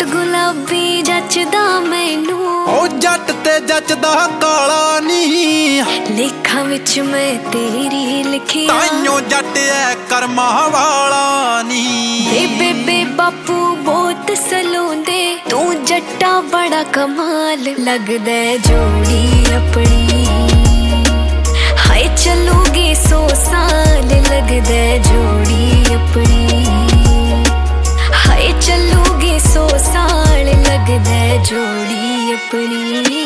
गुलाबी जचदा मैनू ओ जट ते जचदा काला नी लेखा विच मैं तेरी लिखिया ताइयों जट ऐ कर्मा वाला नी बेबे बापू बहुत सलोंदे तू जट्टा बड़ा कमाल लगदा जोड़ी अपनी हाय चलोगे 100 साल लगदा जोड़ी अपनी हाय चलोगे 100 साल लगदा जोड़ी अपनी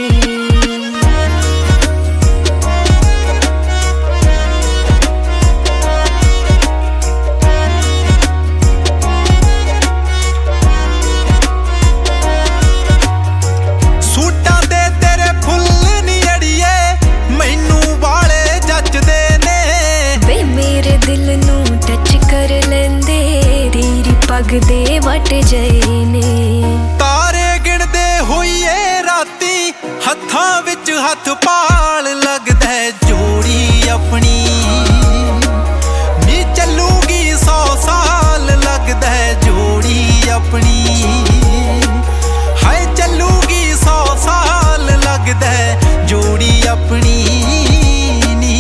पग दे वट जए ने तारे गिणदे होइए राती हत्थां विच हत्थ पाल लगदा जोड़ी अपनी नी चलूगी 100 साल लगदा जोड़ी अपनी हाय चलूगी 100 साल लगदा जोड़ी अपनी नी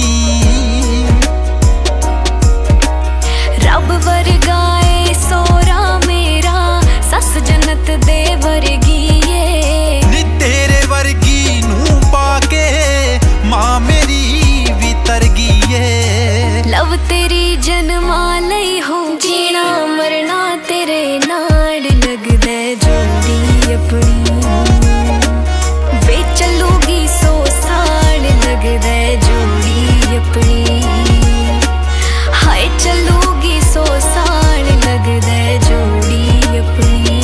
रब वर्गा सोरा मेरा सस जन्नत दे वर्गी नी तेरे वर्गी नू पाके मां मेरी भी तरगी लव तेरी जन्मा लई हो जीना मरना तेरे नाल लगदा जोड़ी अपनी वे चलूगी 100 साल लगदा जोड़ी अपनी हाय चलूगी 100 साल लगदा जोड़ी अपनी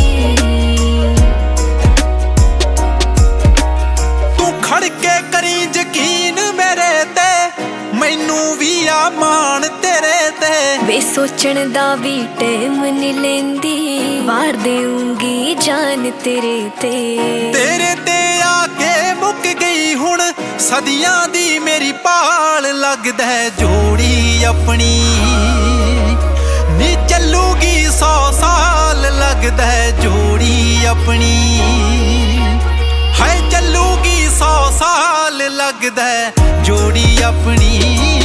तू खड़ के करी यकीन मेरे ते मैनू भी आ मान तेरे ते वे सोचण दा भी टाइम नहीं लेंदी वार देऊंगी जान तेरे ते आके मुक गई हुण सदियां दी मेरी पाल लगदा जोड़ी अपनी नी चलूगी 100 साल लगदा जोड़ी अपनी हाय चलूगी 100 साल लगदा जोड़ी अपनी।